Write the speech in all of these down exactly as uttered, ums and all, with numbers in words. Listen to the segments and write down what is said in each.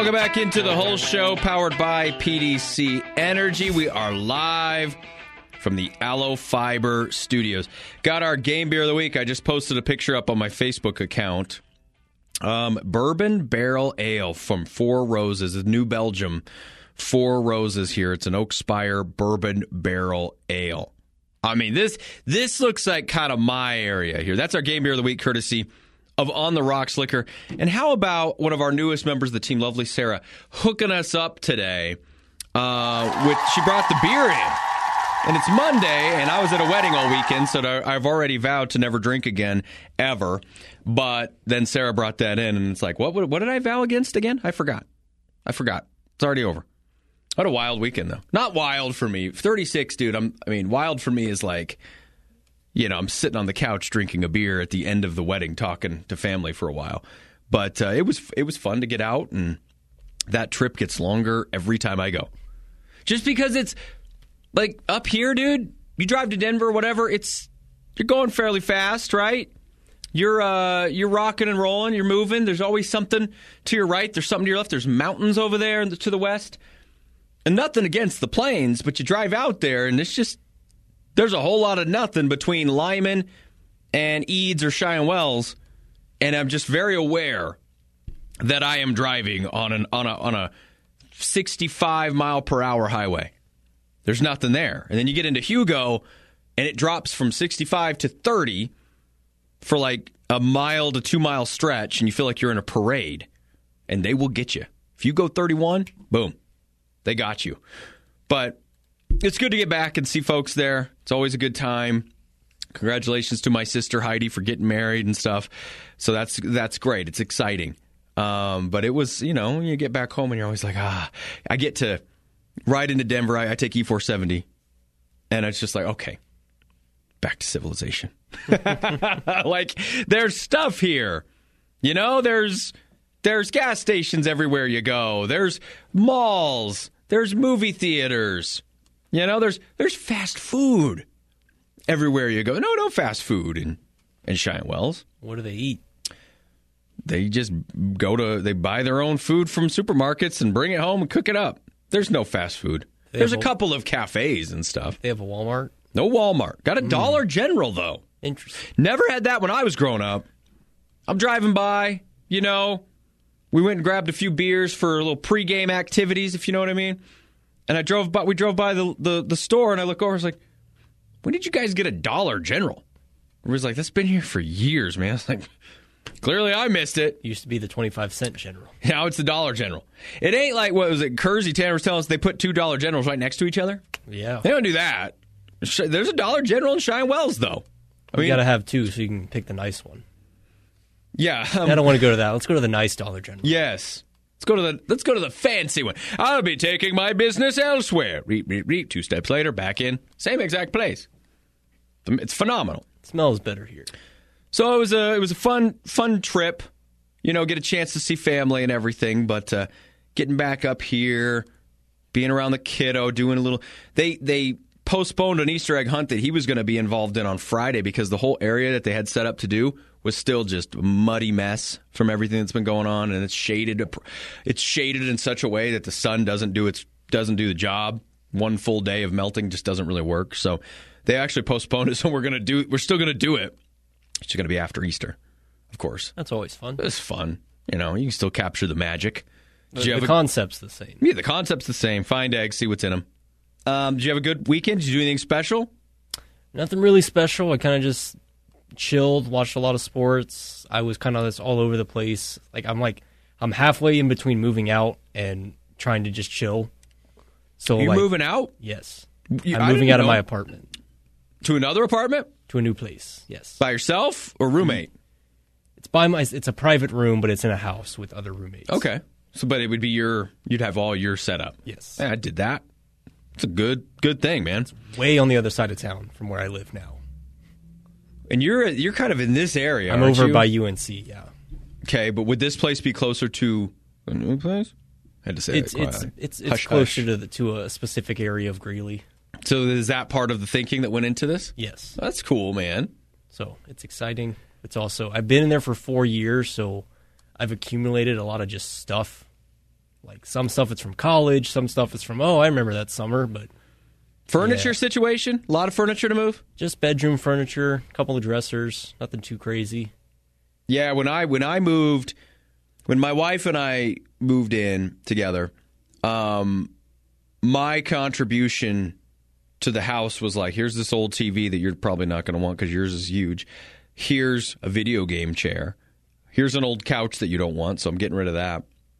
Welcome back into the whole show, powered by P D C Energy. We are live from the Aloe Fiber Studios. Got our game beer of the week. I just posted a picture up on my Facebook account. Um, Bourbon Barrel Ale from Four Roses, New Belgium. Four Roses here. It's an Oak Spire Bourbon Barrel Ale. I mean, this this looks like kind of my area here. That's our game beer of the week, courtesy of On the Rocks Liquor. And how about one of our newest members of the team, lovely Sarah, hooking us up today uh, with, she brought the beer in. And it's Monday, and I was at a wedding all weekend, so I've already vowed to never drink again, ever. But then Sarah brought that in, and it's like, what, what, what did I vow against again? I forgot. I forgot. It's already over. What a wild weekend, though. Not wild for me. thirty-six, dude. I'm, I mean, wild for me is like, you know, I'm sitting on the couch drinking a beer at the end of the wedding, talking to family for a while. But uh, it was it was fun to get out, and that trip gets longer every time I go. Just because it's, like, up here, dude, you drive to Denver, whatever, it's, you're going fairly fast, right? You're uh, you're rocking and rolling, you're moving. There's always something to your right. There's something to your left. There's mountains over there to the west. And nothing against the plains, but you drive out there, and it's just, there's a whole lot of nothing between Lyman and Eads or Cheyenne Wells, and I'm just very aware that I am driving on an on a on a sixty-five mile per hour highway. There's nothing there, and then you get into Hugo, and it drops from sixty-five to thirty for like a mile to two mile stretch, and you feel like you're in a parade, and they will get you. If you go thirty-one, boom, they got you. But it's good to get back and see folks there. It's always a good time. Congratulations to my sister Heidi for getting married and stuff. So that's that's great. It's exciting. Um, but it was, you know, you get back home and you're always like, ah, I get to ride into Denver. I, I take E four seventy, and it's just like, okay, back to civilization. Like, there's stuff here. You know, there's there's gas stations everywhere you go. There's malls. There's movie theaters. You know, there's there's fast food everywhere you go. No, no fast food in, in Cheyenne Wells. What do they eat? They just go to, they buy their own food from supermarkets and bring it home and cook it up. There's no fast food. They there's a, a couple of cafes and stuff. They have a Walmart? No Walmart. Got a mm. Dollar General, though. Interesting. Never had that when I was growing up. I'm driving by, you know. We went and grabbed a few beers for little pregame activities, if you know what I mean. And I drove by, we drove by the, the, the store, and I look over, I was like, when did you guys get a Dollar General? It was like, that's been here for years, man. I was like, clearly I missed it. It used to be the twenty-five cent General. Now it's the Dollar General. It ain't like, what was it, Kersey Tanner was telling us they put two Dollar Generals right next to each other? Yeah. They don't do that. There's a Dollar General in Cheyenne Wells, though. I mean, you got to have two so you can pick the nice one. Yeah. Um, I don't want to go to that. Let's go to the nice Dollar General. Yes. Let's go to the let's go to the fancy one. I'll be taking my business elsewhere. Reep, reep, reep. Two steps later, back in. Same exact place. It's phenomenal. It smells better here. So it was a it was a fun fun trip. You know, get a chance to see family and everything. But uh, getting back up here, being around the kiddo, doing a little. They they postponed an Easter egg hunt that he was going to be involved in on Friday because the whole area that they had set up to do was still just a muddy mess from everything that's been going on, and it's shaded. It's shaded in such a way that the sun doesn't do its doesn't do the job. One full day of melting just doesn't really work. So they actually postponed it. So we're gonna do. We're still gonna do it. It's just gonna be after Easter, of course. That's always fun. It's fun. You know, you can still capture the magic. The, the concept's the same. Yeah, the concept's the same. Find eggs, see what's in them. Um, did you have a good weekend? Did you do anything special? Nothing really special. I kind of just chilled, watched a lot of sports. I was kind of just all over the place. Like I'm like I'm halfway in between moving out and trying to just chill. So you like, moving out? Yes, you, I'm moving out of my apartment to another apartment, to a new place. Yes, by yourself or roommate? It's by my. It's a private room, but it's in a house with other roommates. Okay, so but it would be your. You'd have all your setup. Yes, yeah, I did that. It's a good good thing, man. It's way on the other side of town from where I live now. And you're you're kind of in this area. I'm aren't over you? by U N C, yeah. Okay, but would this place be closer to a new place? I had to say it's that it's quietly. it's, it's hush, closer hush. to the, to a specific area of Greeley. So is that part of the thinking that went into this? Yes. That's cool, man. So it's exciting. It's also I've been in there for four years, so I've accumulated a lot of just stuff. Like some stuff it's from college, some stuff is from, oh, I remember that summer, but Furniture yeah. situation? A lot of furniture to move? Just bedroom furniture, a couple of dressers, nothing too crazy. Yeah, when I when I moved, when my wife and I moved in together, um, my contribution to the house was like, here's this old T V that you're probably not going to want because yours is huge. Here's a video game chair. Here's an old couch that you don't want, so I'm getting rid of that.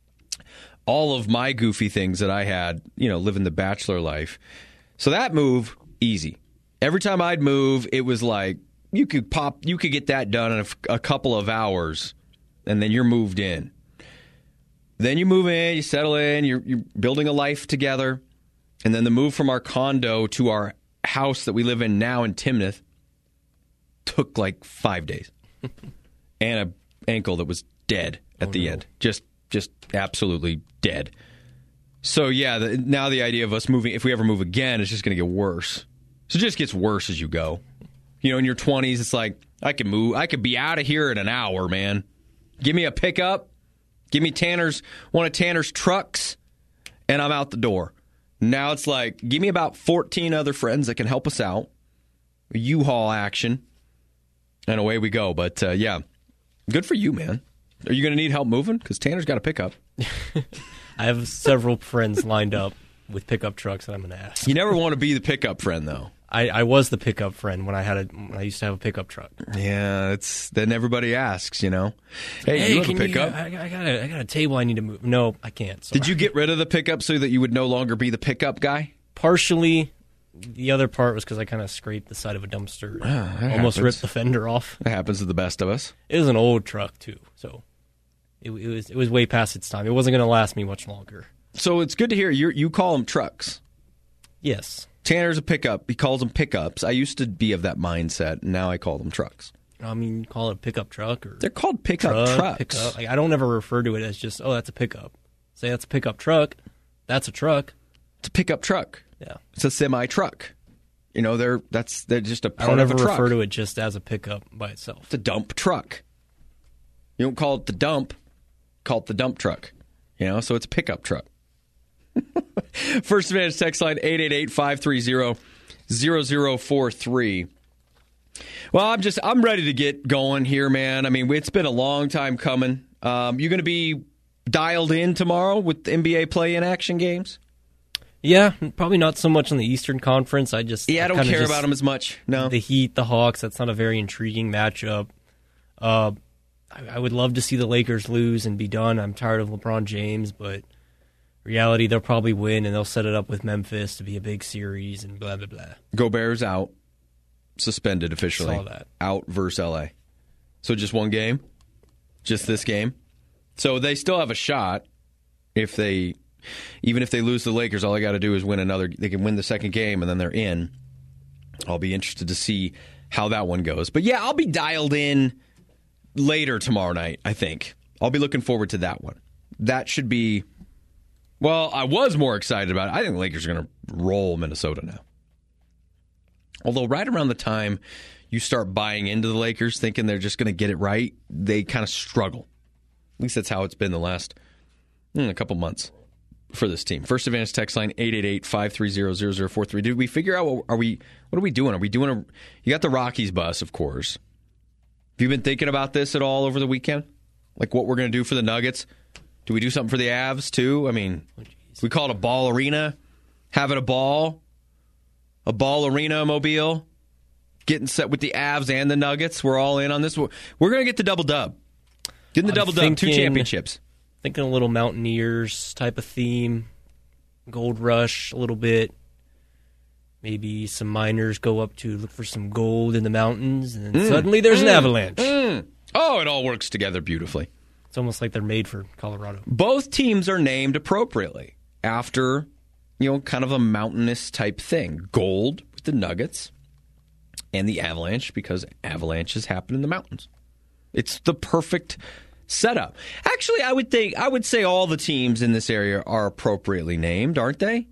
All of my goofy things that I had, you know, living the bachelor life. So that move, easy. Every time I'd move, it was like you could pop, you could get that done in a, a couple of hours, and then you're moved in. Then you move in, you settle in, you're, you're building a life together, and then the move from our condo to our house that we live in now in Timnath took like five days, and an ankle that was dead at oh, the no. end, just just absolutely dead. So, yeah, the, now the idea of us moving, if we ever move again, it's just going to get worse. So it just gets worse as you go. You know, in your twenties, it's like, I could move. I could be out of here in an hour, man. Give me a pickup. Give me Tanner's, one of Tanner's trucks, and I'm out the door. Now it's like, give me about fourteen other friends that can help us out. U-Haul action. And away we go. But, uh, yeah, good for you, man. Are you going to need help moving? Because Tanner's got a pickup. I have several friends lined up with pickup trucks that I'm going to ask. You never want to be the pickup friend, though. I, I was the pickup friend when I had a when I used to have a pickup truck. Yeah, it's then everybody asks, you know, hey, hey you have can a pickup? You, I, I got a I got a table I need to move. No, I can't. Sorry. Did you get rid of the pickup so that you would no longer be the pickup guy? Partially. The other part was because I kind of scraped the side of a dumpster, and oh, almost happens. ripped the fender off. That happens to the best of us. It was an old truck too, so it, it was it was way past its time. It wasn't going to last me much longer. So it's good to hear you you call them trucks. Yes. Tanner's a pickup. He calls them pickups. I used to be of that mindset, and now I call them trucks. I mean, you call it a pickup truck or they're called pickup truck, trucks. Pickup. Like, I don't ever refer to it as just, oh, that's a pickup. Say that's a pickup truck. That's a truck. It's a pickup truck. Yeah. It's a semi truck. You know, they're that's they're just a part I don't of ever a truck. refer to it just as a pickup by itself. It's a dump truck. You don't call it the dump. Call it the dump truck. You know, so it's a pickup truck. First Advantage text line eight eight eight, five three zero, zero zero four three. Well, I'm just I'm ready to get going here, man. I mean, it's been a long time coming. Um, you going to be dialed in tomorrow with N B A play-in action games? Yeah, probably not so much on the Eastern Conference. I just yeah, I don't care just, about them as much. No, the Heat, the Hawks. That's not a very intriguing matchup. Uh, I, I would love to see the Lakers lose and be done. I'm tired of LeBron James, but reality, they'll probably win and they'll set it up with Memphis to be a big series and blah blah blah. Gobert's out, suspended officially. Saw that. Out versus L A. So just one game, just yeah. this game. So they still have a shot if they. Even if they lose the Lakers, all I got to do is win another. They can win the second game, and then they're in. I'll be interested to see how that one goes. But, yeah, I'll be dialed in later tomorrow night, I think. I'll be looking forward to that one. That should be, well, I was more excited about it. I think the Lakers are going to roll Minnesota now. Although right around the time you start buying into the Lakers, thinking they're just going to get it right, they kind of struggle. At least that's how it's been the last mm, a couple months. For this team. First Advantage text line eight eight eight, five three zero, zero zero four three. Did we figure out what are we what are we doing? Are we doing a you got the Rockies bus, of course. Have you been thinking about this at all over the weekend? Like what we're gonna do for the Nuggets? Do we do something for the Avs too? I mean, oh, we call it a ball arena, have it a ball, a ball arena mobile, getting set with the Avs and the Nuggets. We're all in on this. We're gonna get the double dub. Getting the I'm double dub, two championships. Thinking a little Mountaineers type of theme, Gold Rush a little bit. Maybe some miners go up to look for some gold in the mountains, and mm. suddenly there's mm. an avalanche. Mm. Oh, it all works together beautifully. It's almost like they're made for Colorado. Both teams are named appropriately after, you know, kind of a mountainous type thing. Gold with the Nuggets and the Avalanche because avalanches happen in the mountains. It's the perfect setup. Actually, I would think I would say all the teams in this area are appropriately named, aren't they?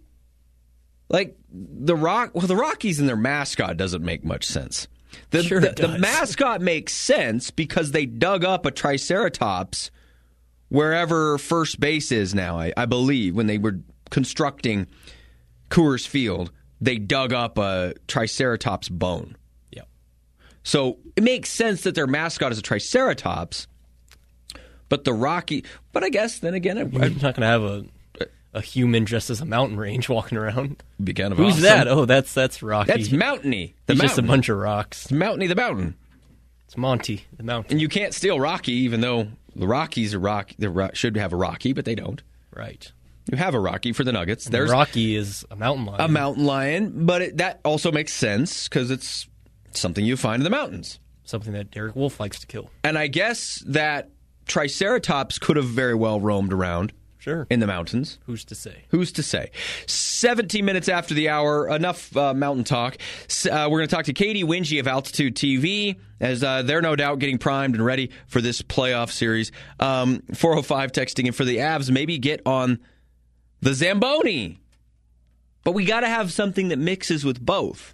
Like the Rock, well, the Rockies and their mascot doesn't make much sense. The, sure the, it does. the mascot makes sense because they dug up a Triceratops wherever first base is now, I, I believe, when they were constructing Coors Field, they dug up a Triceratops bone. Yep. So it makes sense that their mascot is a Triceratops, but the Rocky... But I guess, then again... I, You're not going to have a a human dressed as a mountain range walking around. Be kind of Who's awesome. that? Oh, that's that's Rocky. That's Mountainy. The He's mountain. just a bunch of rocks. It's Mountainy the mountain. It's Monty the mountain. And you can't steal Rocky, even though the Rockies are rock. They should have a Rocky, but they don't. Right. You have a Rocky for the Nuggets. And There's Rocky is a mountain lion. a mountain lion, but it, that also makes sense because it's something you find in the mountains. Something that Derek Wolf likes to kill. And I guess that Triceratops could have very well roamed around. Sure. In the mountains. Who's to say? Who's to say? seventeen minutes after the hour, enough uh, mountain talk. Uh, we're going to talk to Katie Winge of Altitude T V, as uh, they're no doubt getting primed and ready for this playoff series. Um, four oh five texting in for the Avs, maybe get on the Zamboni. But we got to have something that mixes with both.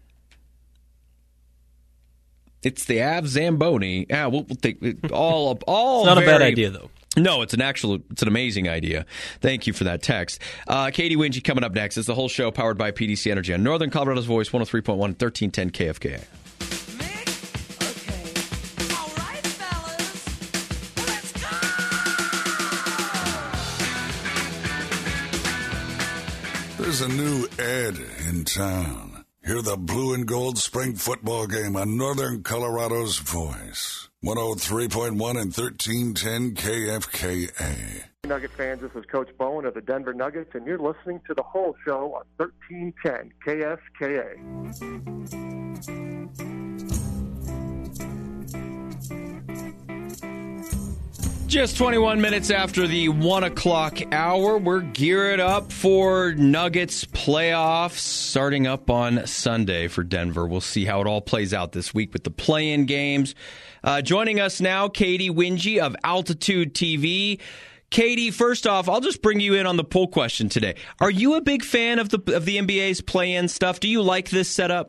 It's the Avs Zamboni. Yeah, we'll, we'll take it all up. All it's not very, a bad idea, though. No, it's an actual, it's an amazing idea. Thank you for that text. Uh, Katie Winge coming up next. It's the whole show powered by P D C Energy on Northern Colorado's Voice, one oh three point one, thirteen ten K F K A. There's a new Ed in town. Hear the blue and gold spring football game on Northern Colorado's Voice. one oh three point one and thirteen ten K F K A. Nugget fans, this is Coach Bowen of the Denver Nuggets, and you're listening to the whole show on thirteen ten K F K A. Just twenty-one minutes after the one o'clock hour, we're geared up for Nuggets playoffs starting up on Sunday for Denver. We'll see how it all plays out this week with the play-in games. Uh, joining us now, Katie Winge of Altitude T V. Katie, first off, I'll just bring you in on the poll question today. Are you a big fan of the of the N B A's play-in stuff? Do you like this setup?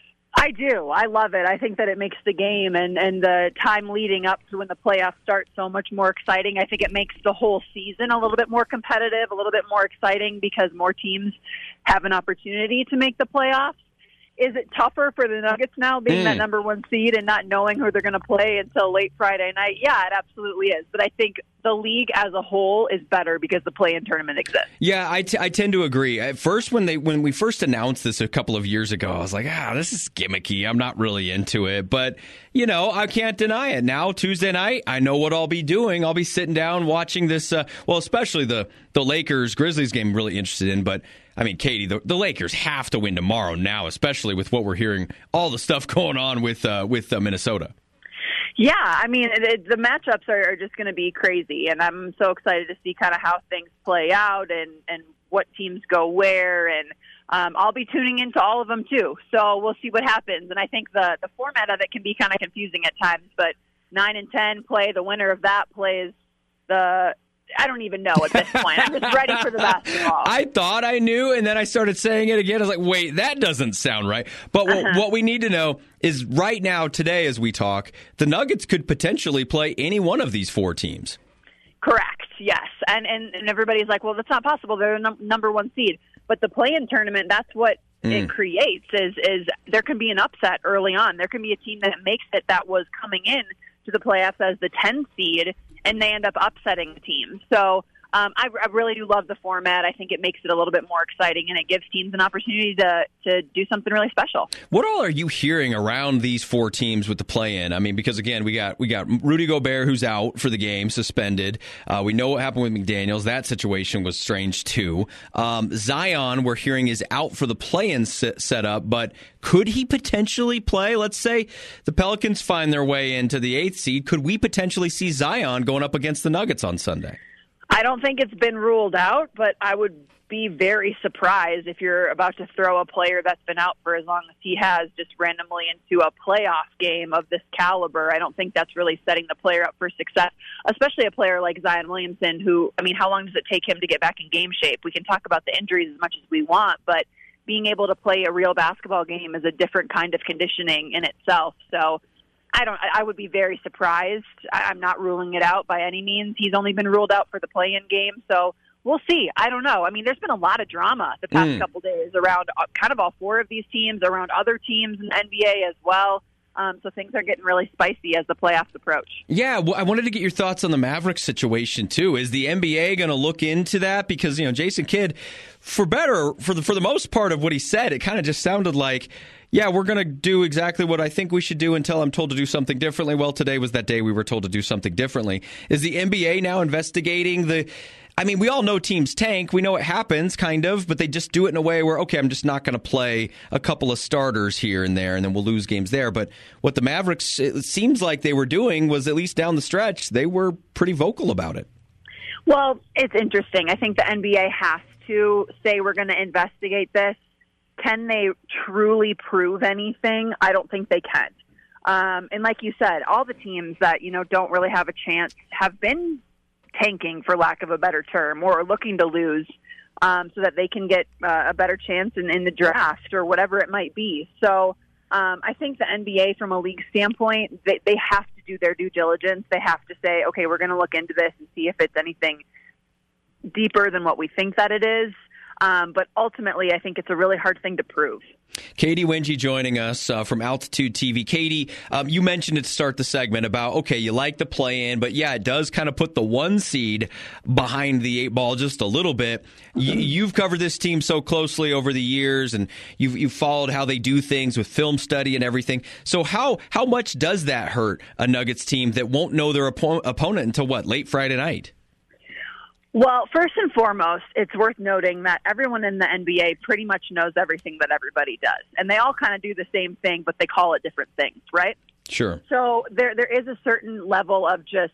I do. I love it. I think that it makes the game and, and the time leading up to when the playoffs start so much more exciting. I think it makes the whole season a little bit more competitive, a little bit more exciting because more teams have an opportunity to make the playoffs. Is it tougher for the Nuggets now, being mm. that number one seed and not knowing who they're going to play until late Friday night? Yeah, it absolutely is. But I think the league as a whole is better because the play-in tournament exists. Yeah, I, t- I tend to agree. At first, when they when we first announced this a couple of years ago, I was like, ah, this is gimmicky. I'm not really into it. But, you know, I can't deny it. Now, Tuesday night, I know what I'll be doing. I'll be sitting down watching this, uh, well, especially the, the Lakers-Grizzlies game I'm really interested in. But, I mean, Katie, the, the Lakers have to win tomorrow now, especially with what we're hearing, all the stuff going on with, uh, with uh, Minnesota. Yeah, I mean, it, the matchups are, are just going to be crazy, and I'm so excited to see kind of how things play out and, and what teams go where, and um, I'll be tuning into all of them too. So we'll see what happens, and I think the, the format of it can be kind of confusing at times, but nine and ten play, the winner of that plays the I don't even know at this point. I'm just ready for the basketball. I thought I knew, and then I started saying it again. I was like, wait, that doesn't sound right. But what, uh-huh. what we need to know is right now, today, as we talk, the Nuggets could potentially play any one of these four teams. Correct, yes. And and, and everybody's like, well, that's not possible. They're the num- number one seed. But the play-in tournament, that's what mm. it creates, is, is there can be an upset early on. There can be a team that makes it that was coming in to the playoffs as the ten seed, and they end up upsetting the team. So um, I, I really do love the format. I think it makes it a little bit more exciting, and it gives teams an opportunity to, to do something really special. What all are you hearing around these four teams with the play-in? I mean, because, again, we got we got Rudy Gobert, who's out for the game, suspended. Uh, we know what happened with McDaniels. That situation was strange, too. Um, Zion, we're hearing, is out for the play-in set, setup, but could he potentially play? Let's say the Pelicans find their way into the eighth seed. Could we potentially see Zion going up against the Nuggets on Sunday? I don't think it's been ruled out, but I would be very surprised if you're about to throw a player that's been out for as long as he has just randomly into a playoff game of this caliber. I don't think that's really setting the player up for success, especially a player like Zion Williamson, who, I mean, how long does it take him to get back in game shape? We can talk about the injuries as much as we want, but being able to play a real basketball game is a different kind of conditioning in itself. So I don't. I would be very surprised. I'm not ruling it out by any means. He's only been ruled out for the play-in game, so we'll see. I don't know. I mean, there's been a lot of drama the past mm. couple days around kind of all four of these teams, around other teams in the N B A as well. Um, so things are getting really spicy as the playoffs approach. Yeah, well, I wanted to get your thoughts on the Mavericks situation too. Is the N B A going to look into that? Because you know, Jason Kidd, for better, for the for the most part of what he said, it kind of just sounded like, yeah, we're going to do exactly what I think we should do until I'm told to do something differently. Well, today was that day we were told to do something differently. Is the N B A now investigating the? I mean, we all know teams tank. We know it happens, kind of, but they just do it in a way where, okay, I'm just not going to play a couple of starters here and there, and then we'll lose games there. But what the Mavericks, it seems like they were doing was, at least down the stretch, they were pretty vocal about it. Well, it's interesting. I think the N B A has to say we're going to investigate this. Can they truly prove anything? I don't think they can. Um, and like you said, all the teams that, you know, don't really have a chance have been tanking, for lack of a better term, or looking to lose um, so that they can get uh, a better chance in, in the draft or whatever it might be. So um, I think the N B A, from a league standpoint, they, they have to do their due diligence. They have to say, okay, we're going to look into this and see if it's anything deeper than what we think that it is. Um, but ultimately, I think it's a really hard thing to prove. Katie Winge joining us uh, from Altitude T V. Katie, um, you mentioned at the start the segment about, okay, you like the play-in, but yeah, it does kind of put the one seed behind the eight ball just a little bit. You, you've covered this team so closely over the years, and you've, you've followed how they do things with film study and everything. So how how much does that hurt a Nuggets team that won't know their oppo- opponent until, what, late Friday night? Well, first and foremost, it's worth noting that everyone in the N B A pretty much knows everything that everybody does. And they all kind of do the same thing, but they call it different things, right? Sure. So there there is a certain level of just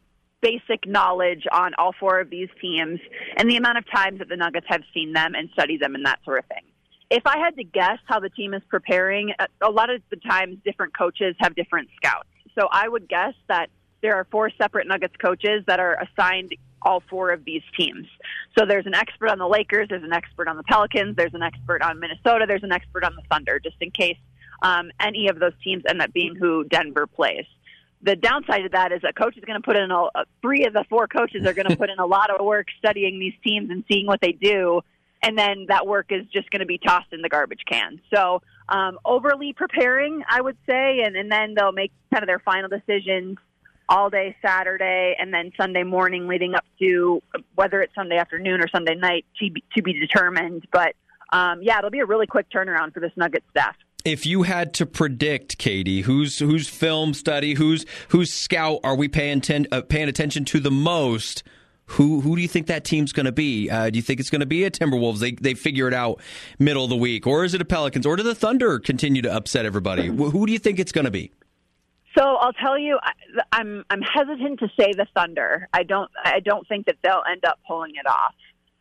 basic knowledge on all four of these teams and the amount of times that the Nuggets have seen them and studied them and that sort of thing. If I had to guess how the team is preparing, a lot of the times different coaches have different scouts. So I would guess that there are four separate Nuggets coaches that are assigned all four of these teams. So there's an expert on the Lakers, there's an expert on the Pelicans, there's an expert on Minnesota, there's an expert on the Thunder, just in case um, any of those teams end up being who Denver plays. The downside of that is a coach is going to put in a, a three of the four coaches are going to put in a lot of work studying these teams and seeing what they do, and then that work is just going to be tossed in the garbage can. So um, overly preparing, I would say, and, and then they'll make kind of their final decisions all day Saturday and then Sunday morning leading up to whether it's Sunday afternoon or Sunday night to be, to be determined. But, um, yeah, it'll be a really quick turnaround for this Nuggets staff. If you had to predict, Katie, whose whose film study, whose whose scout are we paying ten, uh, paying attention to the most? Who who do you think that team's going to be? Uh, do you think it's going to be a Timberwolves? They they figure it out middle of the week, or is it a Pelicans, or do the Thunder continue to upset everybody? Who do you think it's going to be? So I'll tell you, I'm I'm hesitant to say the Thunder. I don't I don't think that they'll end up pulling it off.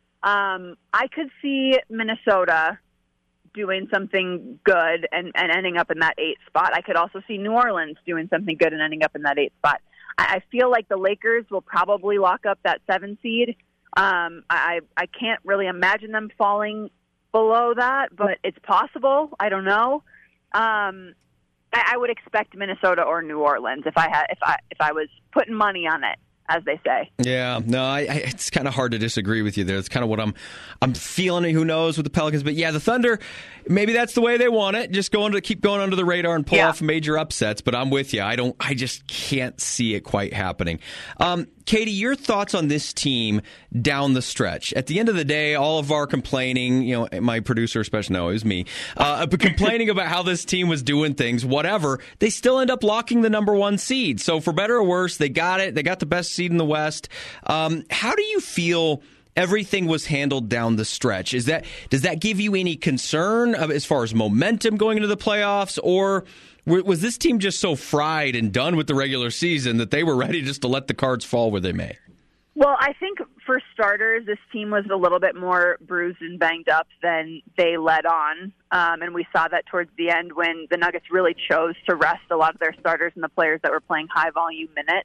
Um, I could see Minnesota doing something good and, and ending up in that eighth spot. I could also see New Orleans doing something good and ending up in that eighth spot. I, I feel like the Lakers will probably lock up that seven seed. Um, I I can't really imagine them falling below that, but it's possible. I don't know. Um, I would expect Minnesota or New Orleans if I had if I if I was putting money on it, as they say. Yeah, no, I, I, it's kind of hard to disagree with you there. It's kind of what I'm I'm feeling. Who knows with the Pelicans? But yeah, the Thunder, maybe that's the way they want it. Just going to keep going under the radar and pull yeah. off major upsets. But I'm with you. I don't. I just can't see it quite happening. Um, Katie, your thoughts on this team down the stretch? At the end of the day, all of our complaining, you know, my producer especially, no, it was me, uh, but complaining about how this team was doing things, whatever, they still end up locking the number one seed. So for better or worse, they got it. They got the best seed in the West. Um, how do you feel everything was handled down the stretch? Is that does that give you any concern as far as momentum going into the playoffs, or was this team just so fried and done with the regular season that they were ready just to let the cards fall where they may? Well, I think for starters, this team was a little bit more bruised and banged up than they led on. Um, and we saw that towards the end when the Nuggets really chose to rest a lot of their starters and the players that were playing high-volume minutes.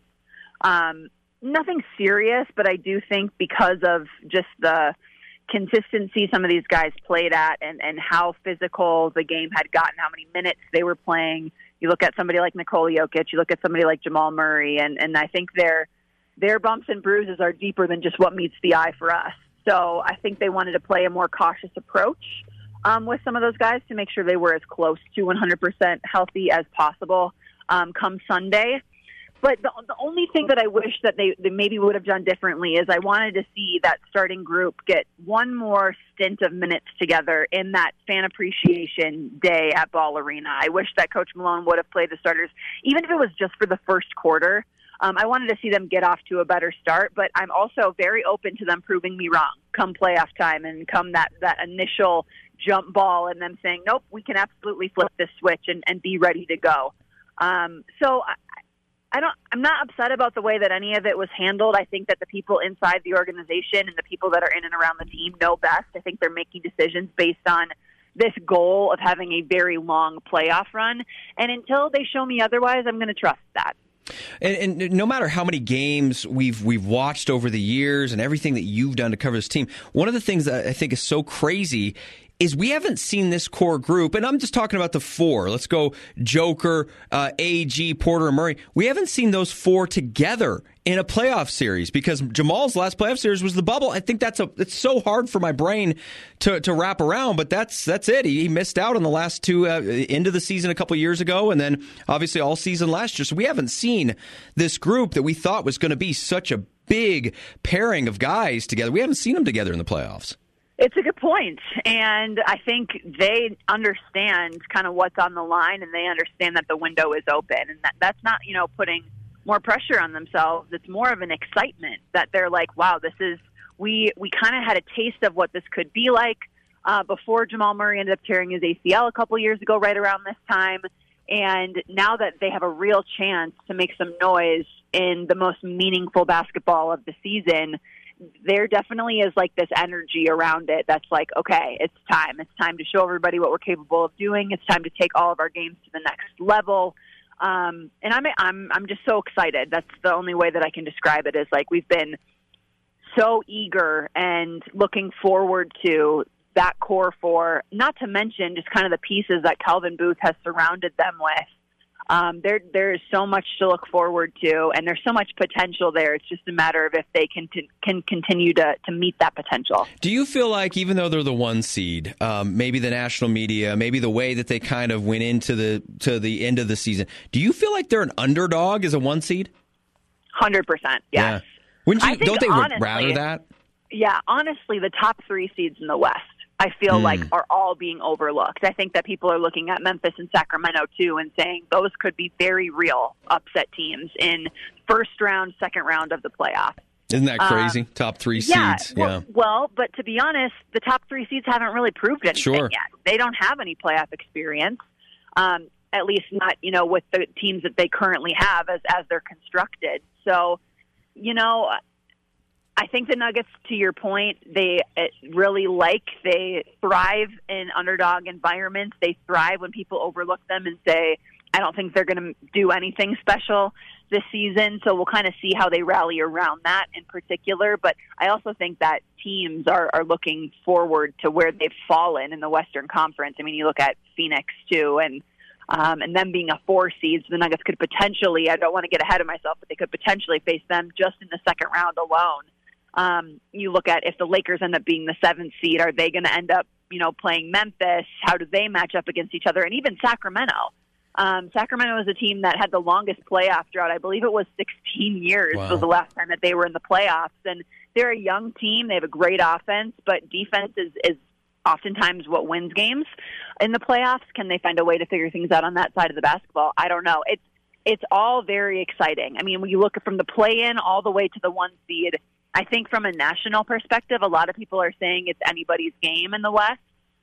Um, nothing serious, but I do think because of just the consistency some of these guys played at and, and how physical the game had gotten, how many minutes they were playing, You look at somebody like Nikola Jokic, you look at somebody like Jamal Murray, and, and I think their their bumps and bruises are deeper than just what meets the eye for us. So I think they wanted to play a more cautious approach um, with some of those guys to make sure they were as close to one hundred percent healthy as possible um, come Sunday. But the, the only thing that I wish that they, they maybe would have done differently is I wanted to see that starting group get one more stint of minutes together in that fan appreciation day at Ball Arena. I wish that Coach Malone would have played the starters, even if it was just for the first quarter. Um, I wanted to see them get off to a better start, but I'm also very open to them proving me wrong come playoff time and come that, that initial jump ball and them saying, nope, we can absolutely flip this switch and, and be ready to go. Um, so I, I don't, I'm not upset about the way that any of it was handled. I think that the people inside the organization and the people that are in and around the team know best. I think they're making decisions based on this goal of having a very long playoff run. And until they show me otherwise, I'm going to trust that. And, and no matter how many games we've we've watched over the years and everything that you've done to cover this team, one of the things that I think is so crazy is we haven't seen this core group, and I'm just talking about the four. Let's go Joker, uh, A G, Porter, and Murray. We haven't seen those four together in a playoff series because Jamal's last playoff series was the bubble. I think that's a it's so hard for my brain to, to wrap around, but that's that's it. He, he missed out on the last two uh, end of the season a couple years ago, and then obviously all season last year. So we haven't seen this group that we thought was going to be such a big pairing of guys together. We haven't seen them together in the playoffs. It's a good point, and I think they understand kind of what's on the line, and they understand that the window is open, and that, that's not, you know, putting more pressure on themselves. It's more of an excitement that they're like, wow, this is, we, we kind of had a taste of what this could be like uh, before Jamal Murray ended up tearing his A C L a couple years ago, right around this time, and now that they have a real chance to make some noise in the most meaningful basketball of the season, there definitely is like this energy around it that's like, okay, it's time. It's time to show everybody what we're capable of doing. It's time to take all of our games to the next level. Um, and I'm, I'm, I'm just so excited. That's the only way that I can describe it is like we've been so eager and looking forward to that core four, not to mention just kind of the pieces that Calvin Booth has surrounded them with. Um, there, there is so much to look forward to, and there's so much potential there. It's just a matter of if they can t- can continue to, to meet that potential. Do you feel like, even though they're the one seed, um, maybe the national media, maybe the way that they kind of went into the to the end of the season, do you feel like they're an underdog as a one seed? one hundred percent, yes. Yeah. Wouldn't you? I think don't they honestly, rather that? Yeah, honestly, the top three seeds in the West, I feel mm. like are all being overlooked. I think that people are looking at Memphis and Sacramento too and saying those could be very real upset teams in first round, second round of the playoffs. Isn't that crazy? Um, top three yeah, seeds. Well, yeah. Well, but to be honest, the top three seeds haven't really proved anything sure. yet. They don't have any playoff experience, um, at least not, you know, with the teams that they currently have as, as they're constructed. So, you know, I think the Nuggets, to your point, they really like, they thrive in underdog environments. They thrive when people overlook them and say, I don't think they're going to do anything special this season. So we'll kind of see how they rally around that in particular. But I also think that teams are, are looking forward to where they've fallen in the Western Conference. I mean, you look at Phoenix, too, and Um, and them being a four seed, so the Nuggets could potentially, I don't want to get ahead of myself, but they could potentially face them just in the second round alone. Um, you look at if the Lakers end up being the seventh seed, are they going to end up, you know, playing Memphis? How do they match up against each other? And even Sacramento. Um, Sacramento is a team that had the longest playoff drought. I believe it was sixteen years wow. was the last time that they were in the playoffs. And they're a young team. They have a great offense, but defense is, is oftentimes what wins games in the playoffs. Can they find a way to figure things out on that side of the basketball? I don't know. It's, it's all very exciting. I mean, when you look from the play-in all the way to the one seed, I think from a national perspective, a lot of people are saying it's anybody's game in the West,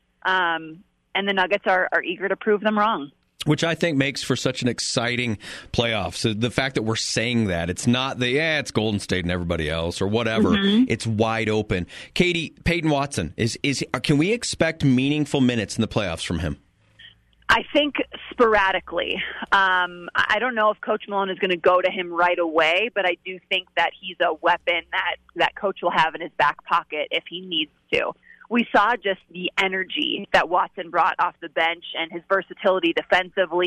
um, and the Nuggets are, are eager to prove them wrong. Which I think makes for such an exciting playoff. So the fact that we're saying that, it's not the, yeah, it's Golden State and everybody else or whatever. Mm-hmm. It's wide open. Katie, Peyton Watson, is is can we expect meaningful minutes in the playoffs from him? I think sporadically. Um, I don't know if Coach Malone is going to go to him right away, but I do think that he's a weapon that, that Coach will have in his back pocket if he needs to. We saw just the energy that Watson brought off the bench and his versatility defensively.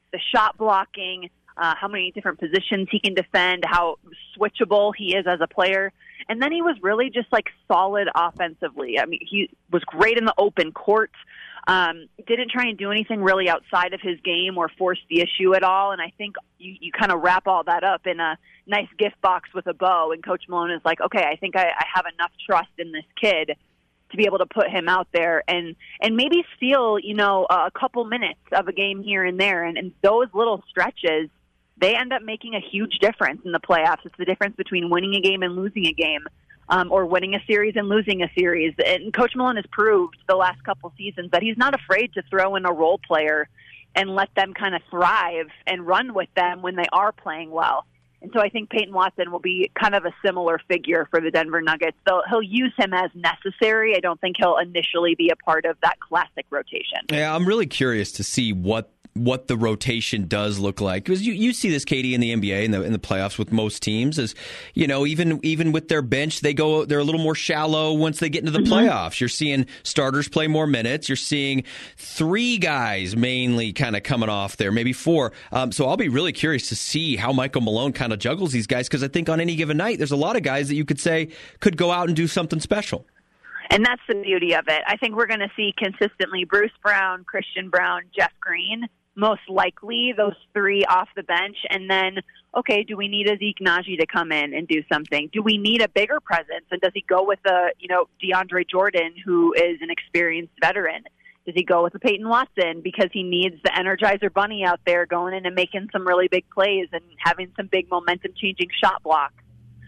the shot blocking, uh, how many different positions he can defend, how switchable he is as a player. And then he was really just like solid offensively. I mean, he was great in the open court. Um, didn't try and do anything really outside of his game or force the issue at all. And I think you, you kind of wrap all that up in a nice gift box with a bow. And Coach Malone is like, okay, I think I, I have enough trust in this kid to be able to put him out there and, and maybe steal, you know, a couple minutes of a game here and there. And, and those little stretches, they end up making a huge difference in the playoffs. It's the difference between winning a game and losing a game. Um, or winning a series and losing a series. And Coach Malone has proved the last couple seasons that he's not afraid to throw in a role player and let them kind of thrive and run with them when they are playing well. And so I think Peyton Watson will be kind of a similar figure for the Denver Nuggets. So he'll use him as necessary. I don't think he'll initially be a part of that classic rotation. Yeah, I'm really curious to see what what the rotation does look like, because you, you see this, Katie, in the N B A in the in the playoffs with most teams, is, you know, even even with their bench, they go they're a little more shallow once they get into the mm-hmm. playoffs. You're seeing starters play more minutes. You're seeing three guys mainly kind of coming off there, maybe four. Um, so I'll be really curious to see how Michael Malone kind of juggles these guys, because I think on any given night there's a lot of guys that you could say could go out and do something special. And that's the beauty of it. I think we're going to see consistently Bruce Brown, Christian Braun, Jeff Green, most likely those three off the bench. And then, okay, do we need a Zeke Naji to come in and do something? Do we need a bigger presence? And does he go with a, you know, DeAndre Jordan, who is an experienced veteran? Does he go with a Peyton Watson because he needs the Energizer Bunny out there going in and making some really big plays and having some big momentum-changing shot blocks?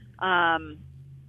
Um,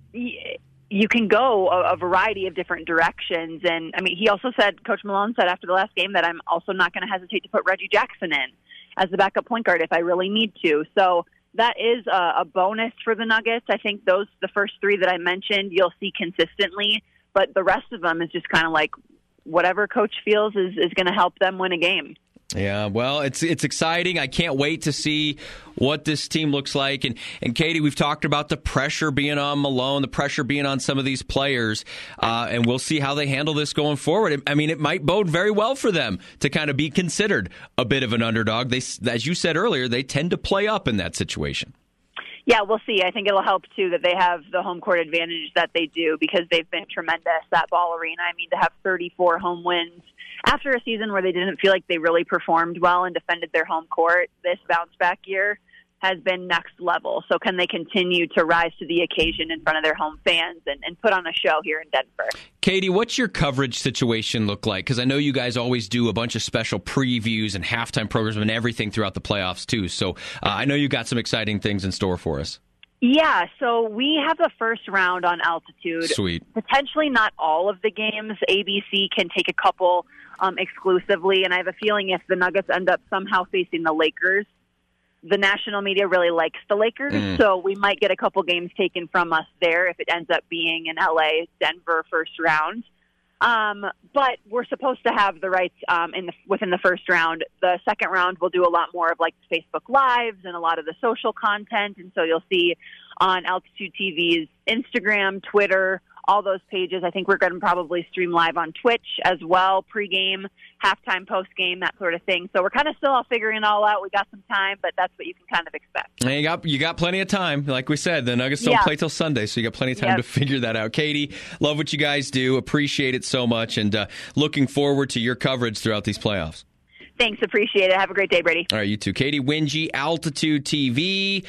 you can go a, a variety of different directions. And, I mean, he also said, Coach Malone said after the last game, that I'm also not going to hesitate to put Reggie Jackson in as the backup point guard if I really need to. So that is a, a bonus for the Nuggets. I think those, the first three that I mentioned, you'll see consistently. But the rest of them is just kind of like whatever coach feels is, is going to help them win a game. Yeah, well, it's it's exciting. I can't wait to see what this team looks like. And, and Katie, we've talked about the pressure being on Malone, the pressure being on some of these players, uh, and we'll see how they handle this going forward. I mean, it might bode very well for them to kind of be considered a bit of an underdog. They, as you said earlier, they tend to play up in that situation. Yeah, we'll see. I think it'll help, too, that they have the home court advantage that they do, because they've been tremendous at Ball Arena. I mean, to have thirty-four home wins after a season where they didn't feel like they really performed well and defended their home court, this bounce-back year has been next level. So can they continue to rise to the occasion in front of their home fans and, and put on a show here in Denver? Katie, what's your coverage situation look like? Because I know you guys always do a bunch of special previews and halftime programs and everything throughout the playoffs, too. So uh, I know you got some exciting things in store for us. Yeah, so we have the first round on altitude. Sweet. Potentially not all of the games. A B C can take a couple um, exclusively, and I have a feeling if the Nuggets end up somehow facing the Lakers, the national media really likes the Lakers, mm. so we might get a couple games taken from us there if it ends up being in L A, Denver first round. Um, but we're supposed to have the rights um, in the, within the first round. The second round, we'll do a lot more of like Facebook Lives and a lot of the social content, and so you'll see on Altitude T V's Instagram, Twitter, all those pages. I think we're going to probably stream live on Twitch as well, pregame, halftime, postgame, that sort of thing. So we're kind of still all figuring it all out. We got some time, but that's what you can kind of expect. And you got you got plenty of time. Like we said, the Nuggets don't yeah. play till Sunday, so you got plenty of time yep. to figure that out. Katie, love what you guys do. Appreciate it so much, and uh, looking forward to your coverage throughout these playoffs. Thanks. Appreciate it. Have a great day, Brady. All right, you too. Katie Winge, Altitude T V.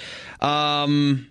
Um...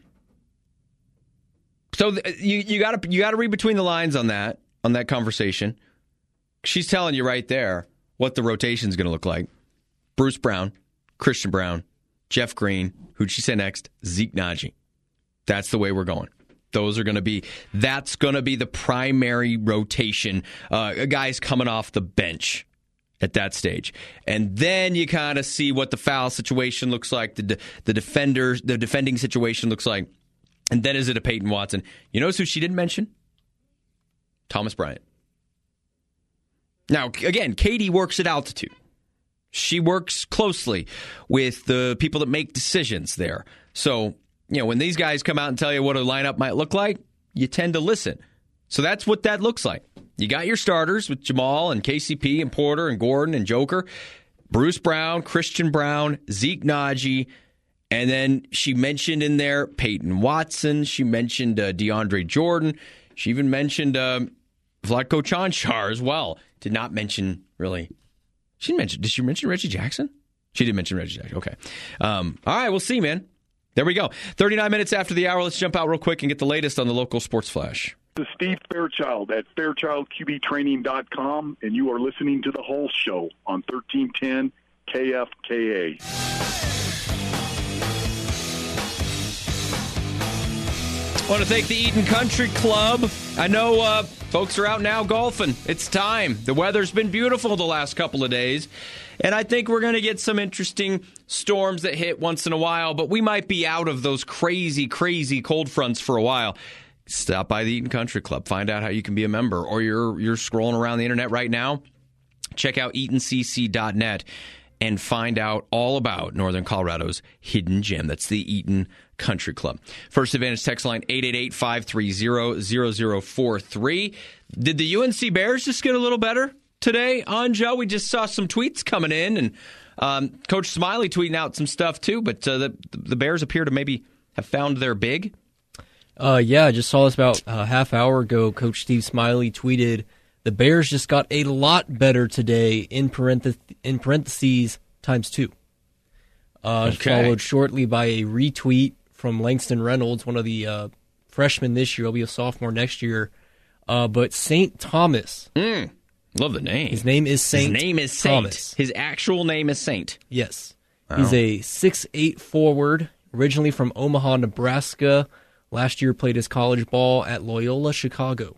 So you you got to you got to read between the lines on that on that conversation. She's telling you right there what the rotation is going to look like. Bruce Brown, Christian Braun, Jeff Green. Who'd she say next? Zeke Naji. That's the way we're going. Those are going to be. That's going to be the primary rotation. Uh, guys coming off the bench at that stage, and then you kind of see what the foul situation looks like. The the defenders, the defending situation looks like. And then is it a Peyton Watson? You notice who she didn't mention? Thomas Bryant. Now, again, Katie works at Altitude. She works closely with the people that make decisions there. So, you know, when these guys come out and tell you what a lineup might look like, you tend to listen. So that's what that looks like. You got your starters with Jamal and K C P and Porter and Gordon and Joker. Bruce Brown, Christian Brown, Zeke Naji, and then she mentioned in there Peyton Watson. She mentioned uh, DeAndre Jordan. She even mentioned uh, Vlatko Čančar as well. Did not mention, really. She mentioned, did she mention Reggie Jackson? She did mention Reggie Jackson. Okay. Um, all right, we'll see, man. There we go. thirty-nine minutes after the hour. Let's jump out real quick and get the latest on the local sports flash. This is Steve Fairchild at fairchild q b training dot com, and you are listening to The Whole Show on thirteen ten K F K A. I want to thank the Eaton Country Club. I know uh, folks are out now golfing. It's time. The weather's been beautiful the last couple of days. And I think we're going to get some interesting storms that hit once in a while. But we might be out of those crazy, crazy cold fronts for a while. Stop by the Eaton Country Club. Find out how you can be a member. Or you're, you're scrolling around the internet right now. Check out eaton c c dot net and find out all about Northern Colorado's hidden gem. That's the Eaton Country Club. First Advantage text line eight eight eight, five three zero, zero zero four three. Did the U N C Bears just get a little better today, Anjo? We just saw some tweets coming in, and um, Coach Smiley tweeting out some stuff too, but uh, the, the Bears appear to maybe have found their big. Uh, yeah, I just saw this about a half hour ago. Coach Steve Smiley tweeted, the Bears just got a lot better today, in parentheses, in parentheses times two. Uh, okay. Followed shortly by a retweet from Langston Reynolds, one of the uh, freshmen this year. He'll be a sophomore next year. Uh, but Saint Thomas. Mm, love the name. His name is Saint His name is Saint. Thomas. His actual name is Saint. Yes. Wow. He's a six eight forward, originally from Omaha, Nebraska. Last year played his college ball at Loyola Chicago.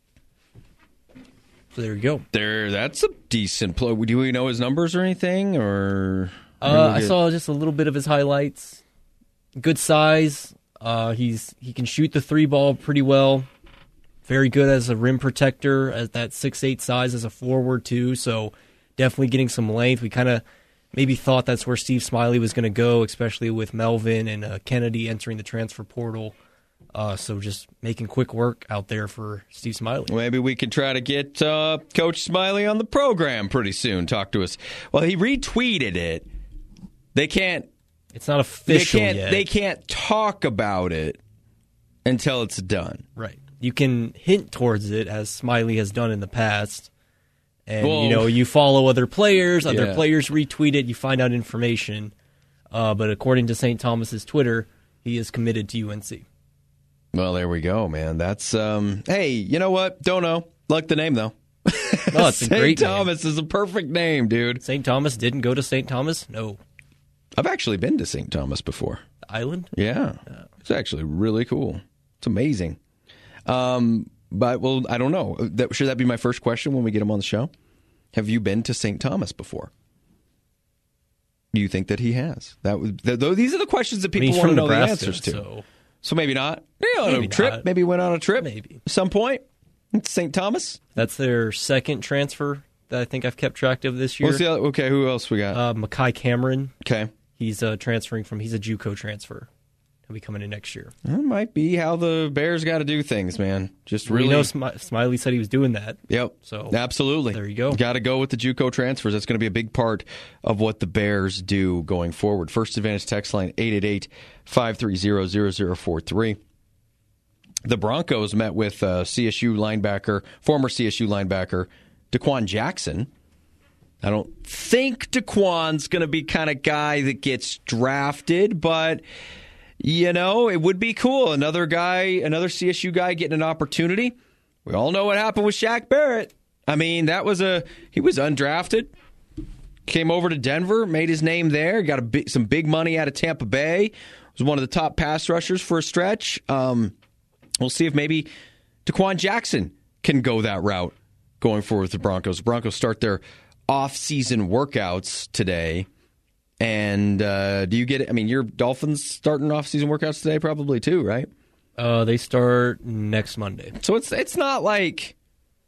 So there you go. There, that's a decent play. Do we know his numbers or anything? Or uh, I saw just a little bit of his highlights. Good size. Uh, he's he can shoot the three ball pretty well. Very good as a rim protector at that six eight size as a forward too. So definitely getting some length. We kind of maybe thought that's where Steve Smiley was going to go, especially with Melvin and uh, Kennedy entering the transfer portal. Uh, so just making quick work out there for Steve Smiley. Maybe we could try to get uh, Coach Smiley on the program pretty soon. Talk to us. Well, he retweeted it. They can't. It's not official they can't, yet. They can't talk about it until it's done. Right. You can hint towards it, as Smiley has done in the past. And, Well, you know, you follow other players. Other yeah. players retweet it. You find out information. Uh, but according to Saint Thomas's Twitter, he is committed to U N C. Well, there we go, man. That's, um, hey, you know what? Don't know. Like the name, though. Oh, it's a Saint great name. Thomas is a perfect name, dude. Saint Thomas didn't go to Saint Thomas? No. I've actually been to Saint Thomas before. The island? Yeah. It's actually really cool. It's amazing. Um, but, well, I don't know. That, should that be my first question when we get him on the show? Have you been to Saint Thomas before? Do you think that he has? That would, th- th- These are the questions that I mean, people he's want to from know Nebraska, the answers to. So. So maybe not. Yeah, on Maybe a trip. not. Maybe went on a trip. Maybe. At some point. Saint Thomas. That's their second transfer that I think I've kept track of this year. What's the other, okay, who else we got? Uh, Makai Cameron. Okay. He's uh, transferring from, he's a JUCO transfer. He'll be coming in next year. That might be how the Bears got to do things, man. Just really. We know Smi- Smiley said he was doing that. Yep. So absolutely. there you go. Got to go with the JUCO transfers. That's going to be a big part of what the Bears do going forward. First Advantage text line eight eight eight, five three zero, zero zero four three. The Broncos met with uh, C S U linebacker, former C S U linebacker, DeQuan Jackson. I don't think DeQuan's going to be kind of guy that gets drafted, but, you know, it would be cool. Another guy, another C S U guy getting an opportunity. We all know what happened with Shaq Barrett. I mean, that was a, he was undrafted, came over to Denver, made his name there, got a big, some big money out of Tampa Bay, was one of the top pass rushers for a stretch. Um, we'll see if maybe DeQuan Jackson can go that route going forward with the Broncos. The Broncos start their off-season workouts today. And uh, do you get it? I mean, your Dolphins starting off-season workouts today probably too, right? Uh, they start next Monday. So it's it's not like,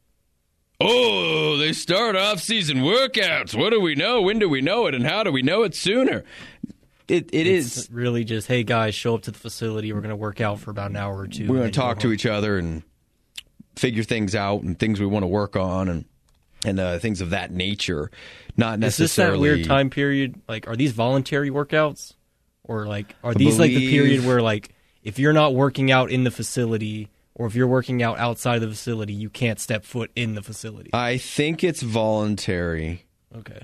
oh, they start off-season workouts. What do we know? When do we know it? And how do we know it sooner? It It it's is. really just, hey, guys, show up to the facility. We're going to work out for about an hour or two. We're going to talk to each other and figure things out and things we want to work on. And and uh, things of that nature. Not Is this necessarily. that weird time period? Like, are these voluntary workouts? Or, like, are these, like, the period where, like, if you're not working out in the facility or if you're working out outside of the facility, you can't step foot in the facility? I think it's voluntary. Okay.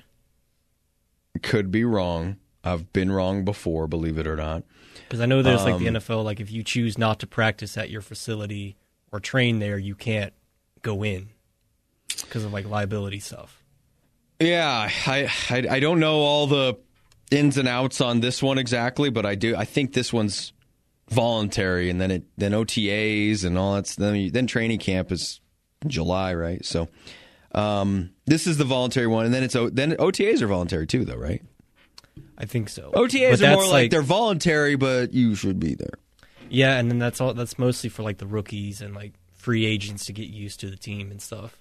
Could be wrong. I've been wrong before, believe it or not. Because I know there's, like, Um, the N F L, like, if you choose not to practice at your facility or train there, you can't go in because of, like, liability stuff. Yeah, I, I I don't know all the ins and outs on this one exactly, but I do. I think this one's voluntary, and then it then O T As and all that. Then then training camp is in July, right? So um, this is the voluntary one, and then it's then O T As are voluntary too, though, right? I think so. O T As But are more that's, like, they're voluntary, but you should be there. Yeah, and then that's all. That's mostly for, like, the rookies and, like, free agents to get used to the team and stuff.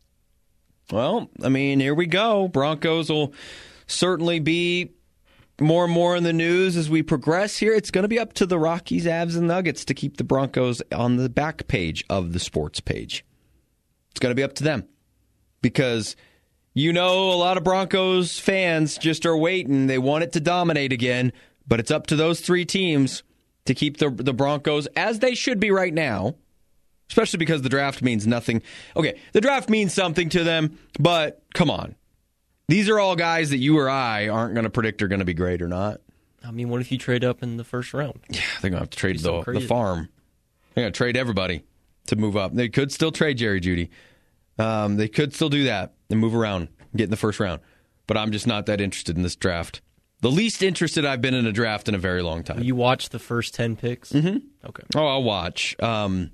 Well, I mean, here we go. Broncos will certainly be more and more in the news as we progress here. It's going to be up to the Rockies, Avs, and Nuggets to keep the Broncos on the back page of the sports page. It's going to be up to them because, you know, a lot of Broncos fans just are waiting. They want it to dominate again, but it's up to those three teams to keep the, the Broncos as they should be right now. Especially because the draft means nothing. Okay, the draft means something to them, but come on. These are all guys that you or I aren't going to predict are going to be great or not. I mean, what if you trade up in the first round? Yeah, they're going to have to trade the, crazy. the farm. They're going to trade everybody to move up. They could still trade Jerry Jeudy. Um, they could still do that and move around, get in the first round. But I'm just not that interested in this draft. The least interested I've been in a draft in a very long time. You watch the first ten picks? Mm-hmm. Okay. Oh, I'll watch. Um,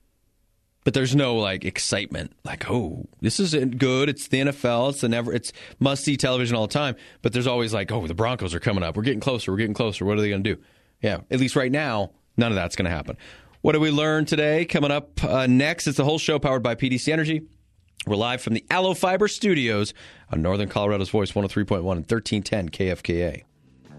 but there's no like excitement. Like, oh, this isn't good. It's the N F L. It's the never. It's must see television all the time. But there's always like, oh, the Broncos are coming up. We're getting closer. We're getting closer. What are they going to do? Yeah, at least right now, none of that's going to happen. What did we learn today? Coming up uh, next, it's the whole show powered by P D C Energy. We're live from the Allo Fiber Studios on Northern Colorado's Voice, one oh three point one and thirteen ten K F K A.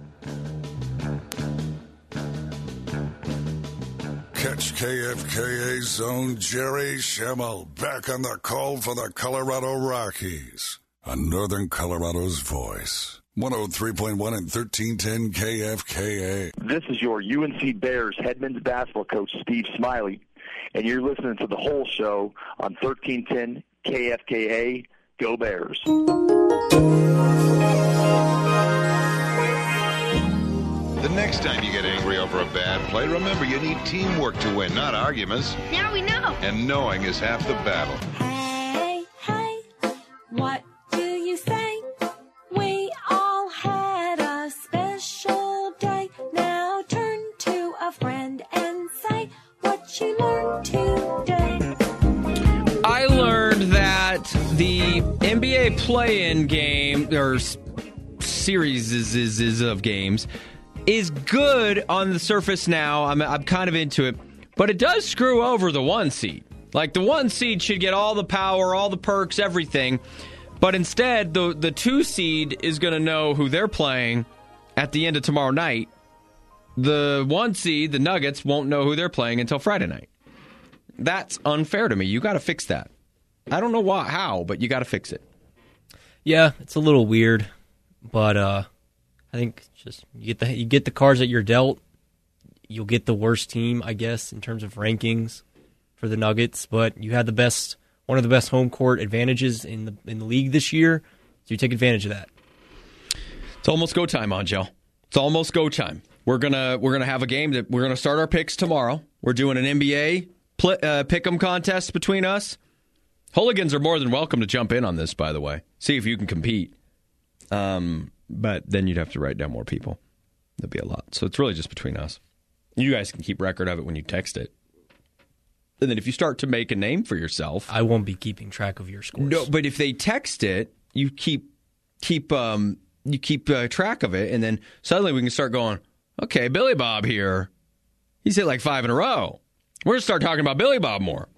Catch K F K A's own Jerry Schemmel back on the call for the Colorado Rockies on Northern Colorado's Voice, one oh three point one and thirteen ten K F K A. This is your U N C Bears head men's basketball coach, Steve Smiley, and you're listening to the whole show on thirteen ten K F K A. Go Bears. The next time you get angry over a bad play, remember you need teamwork to win, not arguments. Now we know. And knowing is half the battle. Hey, hey, what do you say? We all had a special day. Now turn to a friend and say what you learned today. I learned that the N B A play-in game, or series is, is, is of games, is good on the surface now. I'm, I'm kind of into it. But it does screw over the one seed. Like, the one seed should get all the power, all the perks, everything. But instead, the, the two seed is going to know who they're playing at the end of tomorrow night. The one seed, the Nuggets, won't know who they're playing until Friday night. That's unfair to me. You got to fix that. I don't know why, how, but you got to fix it. Yeah, it's a little weird, but uh, I think it's just you get the you get the cards that you're dealt. You'll get the worst team, I guess, in terms of rankings for the Nuggets. But you had the best, one of the best home court advantages in the in the league this year, so you take advantage of that. It's almost go time, Angel. It's almost go time. We're gonna we're gonna have a game that we're gonna start our picks tomorrow. We're doing an N B A pl- uh, pick'em contest between us. Hooligans are more than welcome to jump in on this, by the way. See if you can compete. Um, but then you'd have to write down more people. That'd be a lot. So it's really just between us. You guys can keep record of it when you text it. And then if you start to make a name for yourself, I won't be keeping track of your scores. No, but if they text it, you keep keep um, you keep uh, track of it, and then suddenly we can start going, okay, Billy Bob here. He's hit like five in a row. We're going to start talking about Billy Bob more.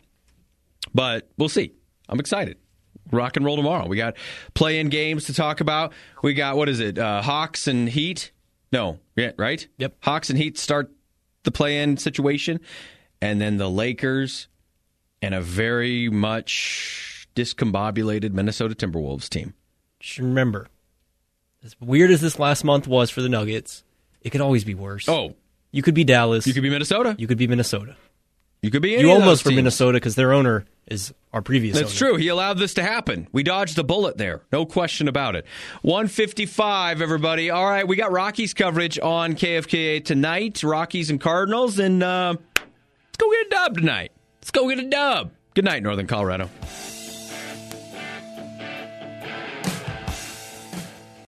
But we'll see. I'm excited. Rock and roll tomorrow. We got play-in games to talk about. We got, what is it, uh, Hawks and Heat? No, yeah, right? Yep. Hawks and Heat start the play-in situation. And then the Lakers and a very much discombobulated Minnesota Timberwolves team. Just remember, as weird as this last month was for the Nuggets, it could always be worse. Oh. You could be Dallas. You could be Minnesota. You could be Minnesota. You could be any You of almost those were teams. Minnesota because their owner is our previous That's owner. true. He allowed this to happen. We dodged the bullet there. No question about it. one fifty-five, everybody. All right, we got Rockies coverage on K F K A tonight. Rockies and Cardinals. And uh, let's go get a dub tonight. Let's go get a dub. Good night, Northern Colorado.